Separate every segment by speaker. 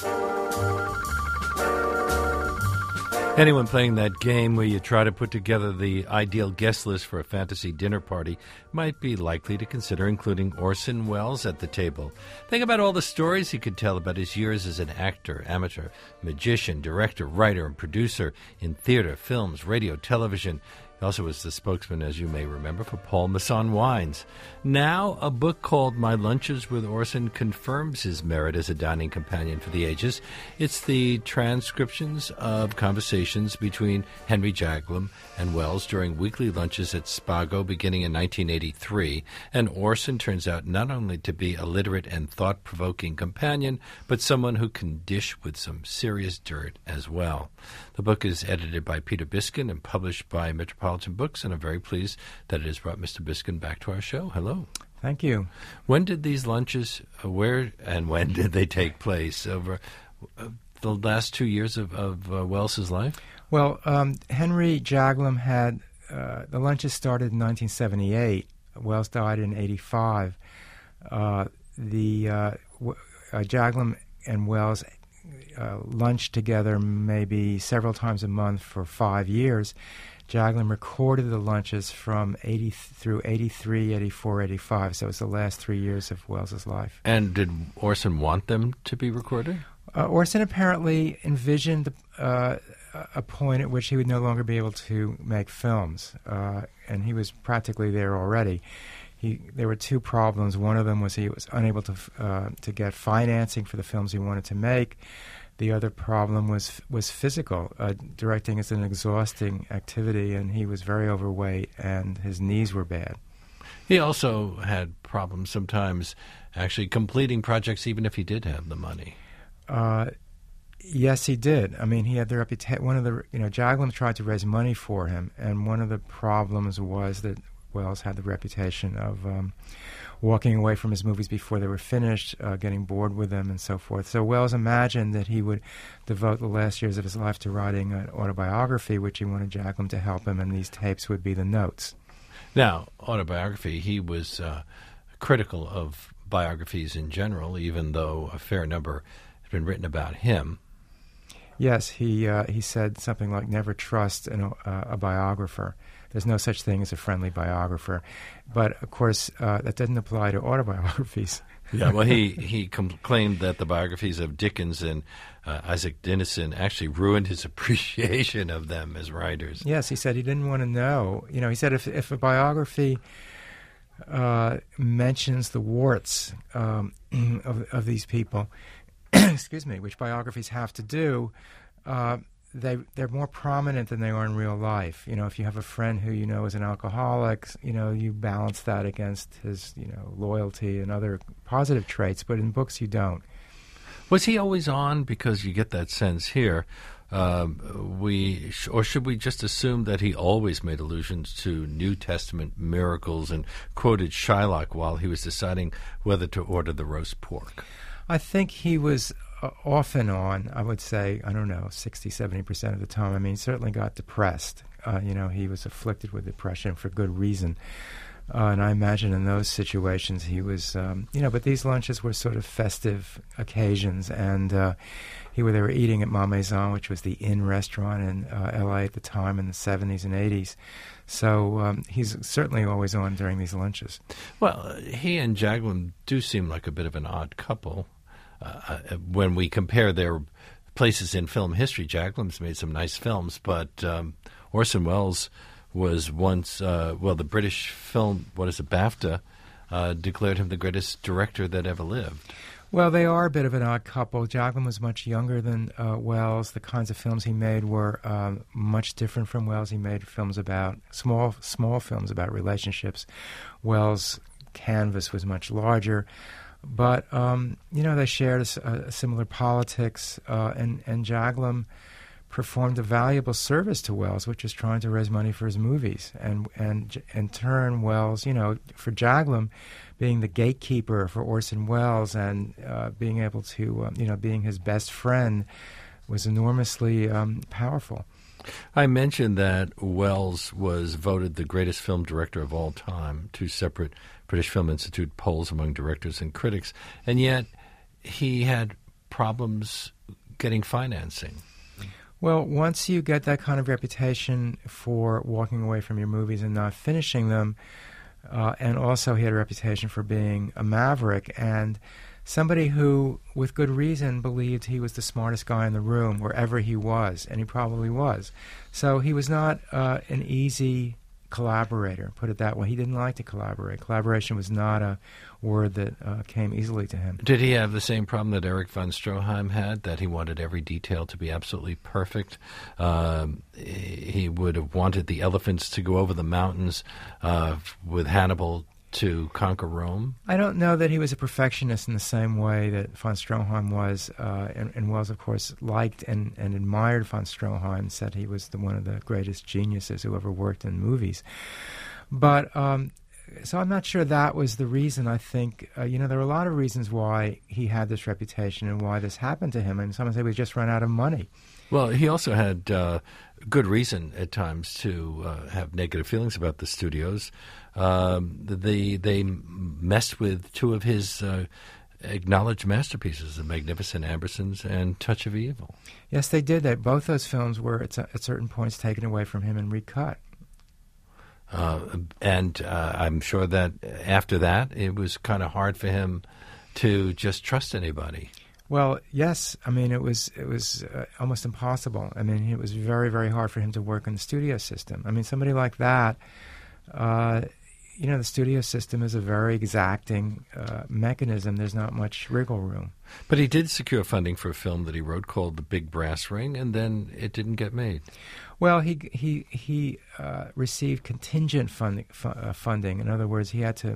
Speaker 1: Anyone playing that game where you try to put together the ideal guest list for a fantasy dinner party might be likely to consider including Orson Welles at the table. Think about all the stories he could tell about his years as an actor, amateur, magician, director, writer, and producer in theater, films, radio, television. He also was the spokesman, as you may remember, for Paul Masson Wines. Now, a book called My Lunches with Orson confirms his merit as a dining companion for the ages. It's the transcriptions of conversations between Henry Jaglom and Welles during weekly lunches at Spago beginning in 1983. And Orson turns out not only to be a literate and thought-provoking companion, but someone who can dish with some serious dirt as well. The book is edited by Peter Biskin and published by Metropolitan Books, and I'm very pleased that it has brought Mr. Biskin back to our show. Hello.
Speaker 2: Thank you.
Speaker 1: When did these lunches, where and when did they take place? Over the last 2 years of Wells's life?
Speaker 2: Well, Henry Jaglom had, the lunches started in 1978. Welles died in 85. Jaglom and Welles lunched together maybe several times a month for 5 years. Jaglom recorded the lunches from 80 through 83, 84, 85, so it was the last 3 years of Wells's life.
Speaker 1: And did Orson want them to be recorded?
Speaker 2: Orson apparently envisioned a point at which he would no longer be able to make films, and he was practically there already. There were two problems. One of them was he was unable to get financing for the films he wanted to make. The other problem was physical. Directing is an exhausting activity, and he was very overweight, and his knees were bad.
Speaker 1: He also had problems sometimes actually completing projects, even if he did have the money.
Speaker 2: Yes, he did. I mean, he had the reputation. Jaglom tried to raise money for him, and one of the problems was that Welles had the reputation of walking away from his movies before they were finished, getting bored with them, and so forth. So Welles imagined that he would devote the last years of his life to writing an autobiography, which he wanted Jaglom to help him, and these tapes would be the notes.
Speaker 1: Now, autobiography, he was critical of biographies in general, even though a fair number had been written about him.
Speaker 2: Yes, he said something like, never trust a biographer. There's no such thing as a friendly biographer. But, of course, that doesn't apply to autobiographies.
Speaker 1: Yeah, well, he claimed that the biographies of Dickens and Isaac Dinesen actually ruined his appreciation of them as writers.
Speaker 2: Yes, he said he didn't want to know. He said if a biography mentions the warts of these people, excuse me, which biographies have to do, they're more prominent than they are in real life. If you have a friend who you know is an alcoholic, you balance that against his, loyalty and other positive traits, but in books you don't.
Speaker 1: Was he always on? Because you get that sense here. Or should we just assume that he always made allusions to New Testament miracles and quoted Shylock while he was deciding whether to order the roast pork?
Speaker 2: I think he was off and on, I would say, 60, 70% of the time. I mean, he certainly got depressed. He was afflicted with depression for good reason. And I imagine in those situations he was, but these lunches were sort of festive occasions. And they were eating at Ma Maison, which was the Inn restaurant in L.A. at the time in the 70s and 80s. So he's certainly always on during these lunches.
Speaker 1: Well, he and Jaglom do seem like a bit of an odd couple. When we compare their places in film history, Jaglom's made some nice films, but Orson Welles was once, the British film, BAFTA, declared him the greatest director that ever lived.
Speaker 2: Well, they are a bit of an odd couple. Jaglom was much younger than Welles. The kinds of films he made were much different from Welles. He made films about, small films about relationships. Welles' canvas was much larger. But, they shared a similar politics, and Jaglom performed a valuable service to Welles, which is trying to raise money for his movies. And in turn, Welles, for Jaglom, being the gatekeeper for Orson Welles and being able to, being his best friend was enormously powerful.
Speaker 1: I mentioned that Welles was voted the greatest film director of all time, 2 separate British Film Institute polls among directors and critics, and yet he had problems getting financing?
Speaker 2: Well, once you get that kind of reputation for walking away from your movies and not finishing them, and also he had a reputation for being a maverick and somebody who, with good reason, believed he was the smartest guy in the room wherever he was, and he probably was. So he was not an easy collaborator, put it that way. He didn't like to collaborate. Collaboration was not a word that came easily to him.
Speaker 1: Did he have the same problem that Erich von Stroheim had, that he wanted every detail to be absolutely perfect? He would have wanted the elephants to go over the mountains with Hannibal to conquer Rome?
Speaker 2: I don't know that he was a perfectionist in the same way that von Stroheim was, and Wells, of course, liked and admired von Stroheim, said he was one of the greatest geniuses who ever worked in movies. But, so I'm not sure that was the reason. I think, there were a lot of reasons why he had this reputation and why this happened to him, and some say we just ran out of money.
Speaker 1: Well, he also had good reason at times to have negative feelings about the studios. They messed with two of his acknowledged masterpieces, The Magnificent Ambersons and Touch of Evil.
Speaker 2: Yes, they did. Both those films were at certain points taken away from him and recut.
Speaker 1: And I'm sure that after that, it was kind of hard for him to just trust anybody.
Speaker 2: Well, yes. I mean, it was almost impossible. I mean, it was very, very hard for him to work in the studio system. I mean, somebody like that, the studio system is a very exacting mechanism. There's not much wriggle room.
Speaker 1: But he did secure funding for a film that he wrote called The Big Brass Ring, and then it didn't get made.
Speaker 2: Well, he received contingent funding. In other words, he had to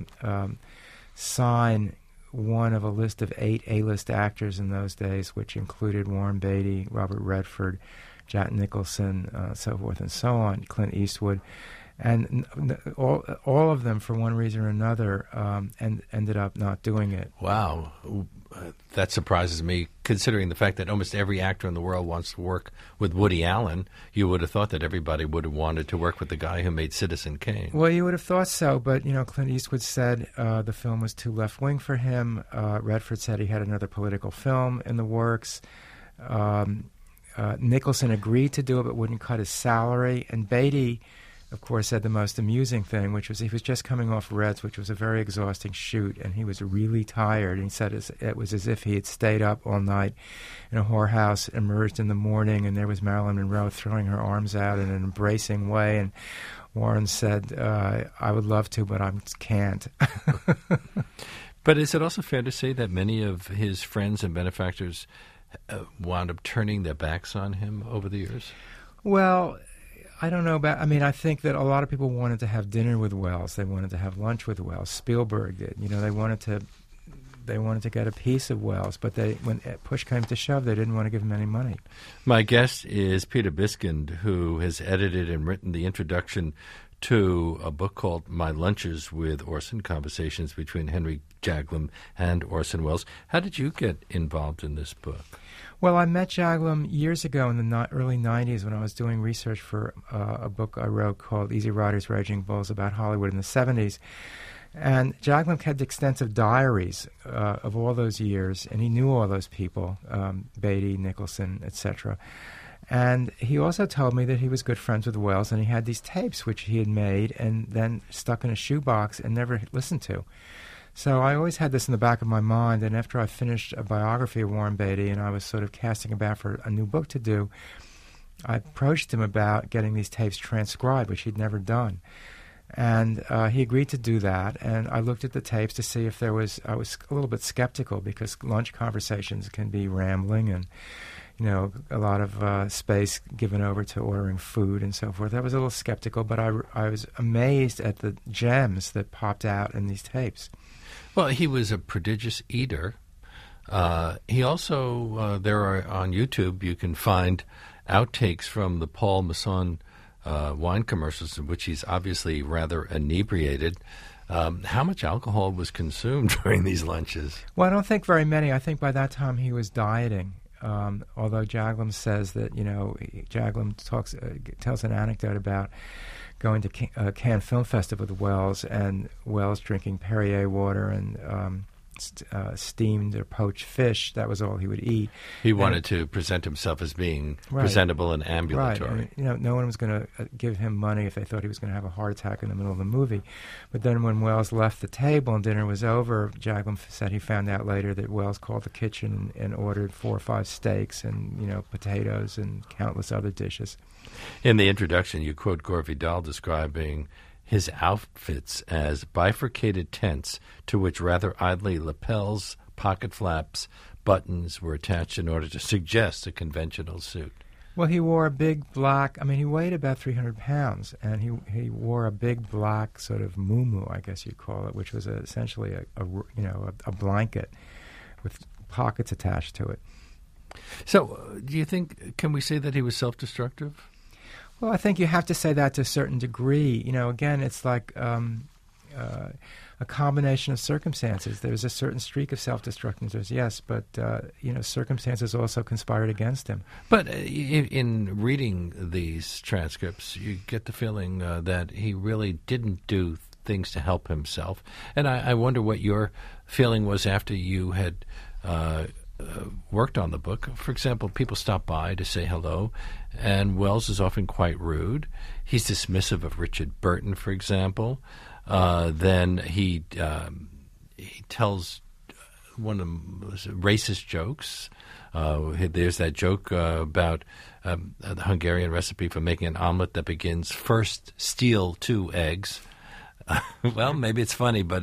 Speaker 2: sign one of a list of 8 A-list actors in those days, which included Warren Beatty, Robert Redford, Jack Nicholson, so forth and so on, Clint Eastwood. And all of them, for one reason or another, ended up not doing it.
Speaker 1: Wow. That surprises me, considering the fact that almost every actor in the world wants to work with Woody Allen. You would have thought that everybody would have wanted to work with the guy who made Citizen Kane.
Speaker 2: Well, you would have thought so, but, Clint Eastwood said the film was too left-wing for him. Redford said he had another political film in the works. Nicholson agreed to do it but wouldn't cut his salary. And Beatty, of course, said the most amusing thing, which was he was just coming off Reds, which was a very exhausting shoot, and he was really tired. And he said it was as if he had stayed up all night in a whorehouse, emerged in the morning, and there was Marilyn Monroe throwing her arms out in an embracing way. And Warren said, I would love to, but I can't.
Speaker 1: But is it also fair to say that many of his friends and benefactors wound up turning their backs on him over the years?
Speaker 2: Well, I don't know about. I mean, I think that a lot of people wanted to have dinner with Wells. They wanted to have lunch with Wells. Spielberg did. They wanted to get a piece of Wells, but when push came to shove, they didn't want to give him any money.
Speaker 1: My guest is Peter Biskind, who has edited and written the introduction to a book called My Lunches with Orson, Conversations between Henry Jaglom and Orson Welles. How did you get involved in this book?
Speaker 2: Well, I met Jaglom years ago in the early 90s when I was doing research for a book I wrote called Easy Riders, Raging Bulls about Hollywood in the 70s. And Jaglom kept extensive diaries of all those years, and he knew all those people, Beatty, Nicholson, etc. And he also told me that he was good friends with Wells, and he had these tapes which he had made and then stuck in a shoebox and never listened to. So I always had this in the back of my mind, and after I finished a biography of Warren Beatty and I was sort of casting about for a new book to do, I approached him about getting these tapes transcribed, which he'd never done. And he agreed to do that, and I looked at the tapes to see if there was... I was a little bit skeptical because lunch conversations can be rambling and, a lot of space given over to ordering food and so forth. I was a little skeptical, but I was amazed at the gems that popped out in these tapes.
Speaker 1: Well, he was a prodigious eater. He also, there are on YouTube, you can find outtakes from the Paul Masson wine commercials in which he's obviously rather inebriated. How much alcohol was consumed during these lunches?
Speaker 2: Well, I don't think very many. I think by that time he was dieting. Although Jaglom says that, Jaglom tells an anecdote about going to Cannes Film Festival with Wells, and Wells drinking Perrier water and steamed or poached fish. That was all he would eat.
Speaker 1: He wanted to present himself as being presentable and ambulatory.
Speaker 2: Right. And, no one was going to give him money if they thought he was going to have a heart attack in the middle of the movie. But then when Wells left the table and dinner was over, Jaglom said he found out later that Wells called the kitchen and ordered 4 or 5 steaks and, potatoes and countless other dishes.
Speaker 1: In the introduction, you quote Gore Vidal describing his outfits as bifurcated tents to which rather oddly lapels, pocket flaps, buttons were attached in order to suggest a conventional suit.
Speaker 2: Well, he wore a big black, he weighed about 300 pounds, and he wore a big black sort of muumuu, I guess you'd call it, which was essentially a blanket with pockets attached to it.
Speaker 1: So, do you think, can we say that he was self-destructive?
Speaker 2: Well, I think you have to say that to a certain degree. Again, it's like a combination of circumstances. There's a certain streak of self-destructiveness, yes, but, circumstances also conspired against him.
Speaker 1: But in reading these transcripts, you get the feeling that he really didn't do things to help himself. And I wonder what your feeling was after you had worked on the book. For example, people stop by to say hello, and Wells is often quite rude. He's dismissive of Richard Burton, for example. Then he tells one of the racist jokes. There's that joke about the Hungarian recipe for making an omelet that begins, first steal 2 eggs. Well, maybe it's funny, but...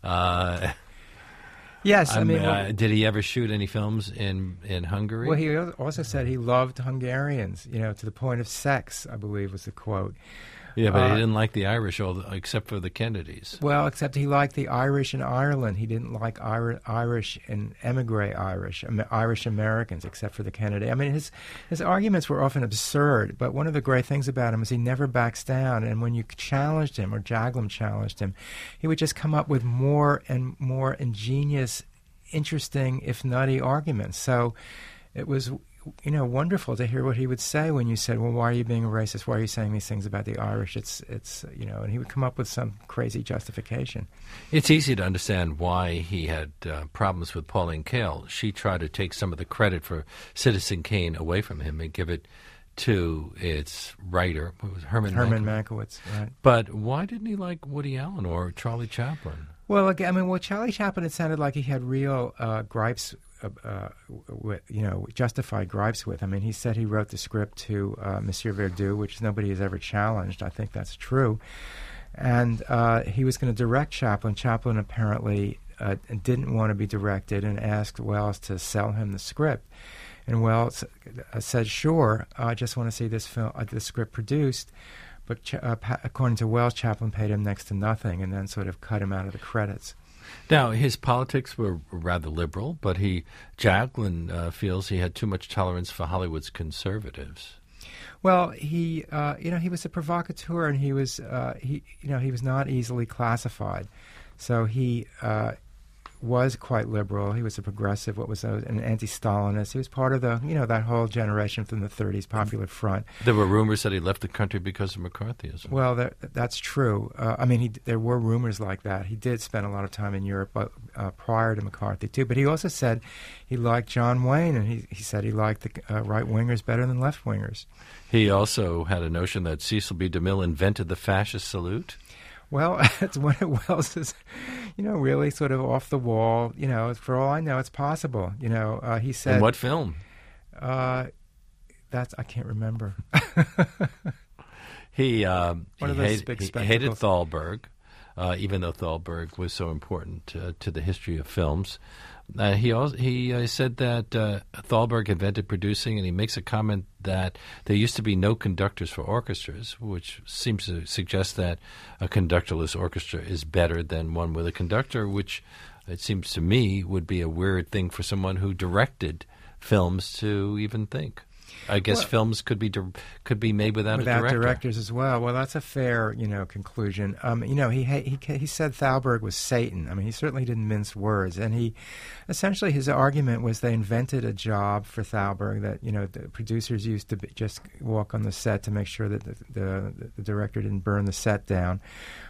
Speaker 2: Yes,
Speaker 1: did he ever shoot any films in Hungary?
Speaker 2: Well, he also said he loved Hungarians, to the point of sex, I believe was the quote.
Speaker 1: Yeah, but he didn't like the Irish, except for the Kennedys.
Speaker 2: Well, except he liked the Irish in Ireland. He didn't like Irish and emigre Irish Americans, except for the Kennedy. His arguments were often absurd, but one of the great things about him is he never backs down. And when you challenged him, or Jaglom challenged him, he would just come up with more and more ingenious, interesting, if nutty arguments. So it was wonderful to hear what he would say when you said, well, why are you being a racist? Why are you saying these things about the Irish? It's and he would come up with some crazy justification.
Speaker 1: It's easy to understand why he had problems with Pauline Kael. She tried to take some of the credit for Citizen Kane away from him and give it to its writer, Herman
Speaker 2: Mankiewicz. Right.
Speaker 1: But why didn't he like Woody Allen or Charlie Chaplin?
Speaker 2: Well, again, Charlie Chaplin, it sounded like he had real gripes justified gripes with. He said he wrote the script to Monsieur Verdoux, which nobody has ever challenged. I think that's true. And he was going to direct Chaplin. Chaplin apparently didn't want to be directed and asked Wells to sell him the script. And Wells said, sure, I just want to see this script produced. But according to Wells, Chaplin paid him next to nothing and then sort of cut him out of the credits.
Speaker 1: Now, his politics were rather liberal, but Jaglom feels he had too much tolerance for Hollywood's conservatives.
Speaker 2: Well, he was a provocateur, and he was not easily classified. So he was quite liberal. He was a progressive, an anti-Stalinist. He was part of that whole generation from the 30s Popular Front.
Speaker 1: There were rumors that he left the country because of McCarthyism.
Speaker 2: Well, that's true. There were rumors like that. He did spend a lot of time in Europe prior to McCarthy, too. But he also said he liked John Wayne, and he said he liked the right-wingers better than left-wingers. He
Speaker 1: also had a notion that Cecil B. DeMille invented the fascist salute.
Speaker 2: Well, it's one of Wells's, really sort of off the wall. For all I know, it's possible. He said.
Speaker 1: In what film?
Speaker 2: I can't remember.
Speaker 1: He
Speaker 2: one of those big spectacles.
Speaker 1: Hated Thalberg, even though Thalberg was so important to the history of films. He said that Thalberg invented producing, and he makes a comment that there used to be no conductors for orchestras, which seems to suggest that a conductorless orchestra is better than one with a conductor, which it seems to me would be a weird thing for someone who directed films to even think. I guess films could be made without a director.
Speaker 2: Directors as well. Well, that's a fair, conclusion. He said Thalberg was Satan. He certainly didn't mince words, and essentially his argument was they invented a job for Thalberg that the producers used to just walk on the set to make sure that the director didn't burn the set down.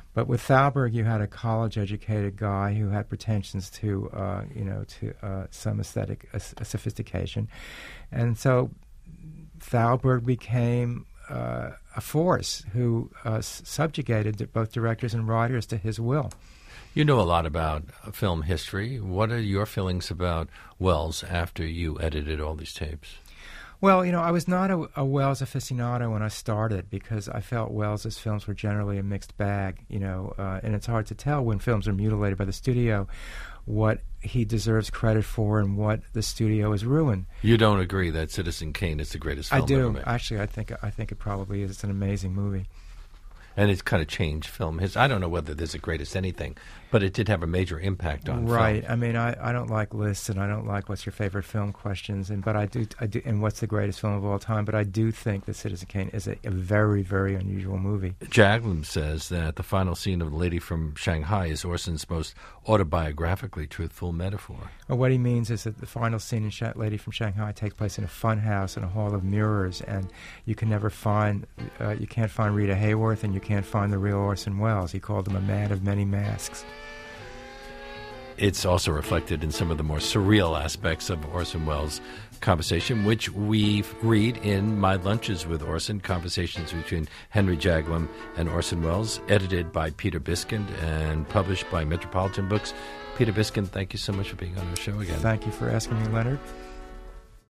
Speaker 2: But with Thalberg, you had a college-educated guy who had pretensions to, some aesthetic sophistication, and so Thalberg became a force who subjugated both directors and writers to his will.
Speaker 1: You know a lot about film history. What are your feelings about Welles after you edited all these tapes?
Speaker 2: Well, I was not a Welles aficionado when I started because I felt Welles's films were generally a mixed bag, and it's hard to tell when films are mutilated by the studio what he deserves credit for and what the studio has ruined.
Speaker 1: You don't agree that Citizen Kane is the greatest film
Speaker 2: I do.
Speaker 1: ever made?
Speaker 2: Actually, I think it probably is. It's an amazing movie.
Speaker 1: And it's kind of changed film history. I don't know whether there's a greatest anything, but it did have a major impact on film.
Speaker 2: Right. I mean, I don't like lists, and I don't like what's your favorite film questions, but I do, and what's the greatest film of all time. But I do think that Citizen Kane is a very, very unusual movie.
Speaker 1: Jaglom says that the final scene of The Lady from Shanghai is Orson's most autobiographically truthful metaphor.
Speaker 2: Well, what he means is that the final scene in Lady from Shanghai takes place in a fun house in a hall of mirrors, and you can never find, you can't find Rita Hayworth, and you can't find the real Orson Welles. He called him a man of many masks.
Speaker 1: It's also reflected in some of the more surreal aspects of Orson Welles' conversation, which we read in My Lunches with Orson, conversations between Henry Jaglom and Orson Welles, edited by Peter Biskind and published by Metropolitan Books. Peter Biskind, thank you so much for being on our show again.
Speaker 2: Thank you for asking me, Leonard.